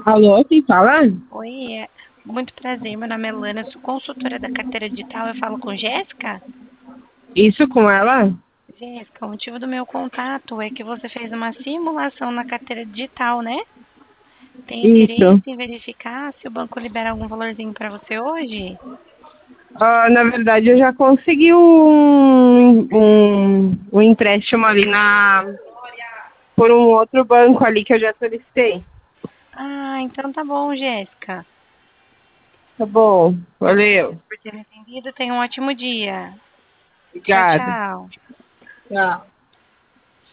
Alô, quem fala? Oi, muito prazer. Meu nome é Lana, sou consultora da carteira digital. Eu falo com Jéssica? Isso com ela? Jéssica, o motivo do meu contato é que você fez uma simulação na carteira digital, né? Tem interesse Isso. em verificar se o banco libera algum valorzinho para você hoje? Na verdade, eu já consegui um empréstimo ali por um outro banco ali que eu já solicitei. Ah, então tá bom, Jéssica. Tá bom, valeu. Por ter me entendido, tenha um ótimo dia. Tchau, Obrigada. tchau. Tchau.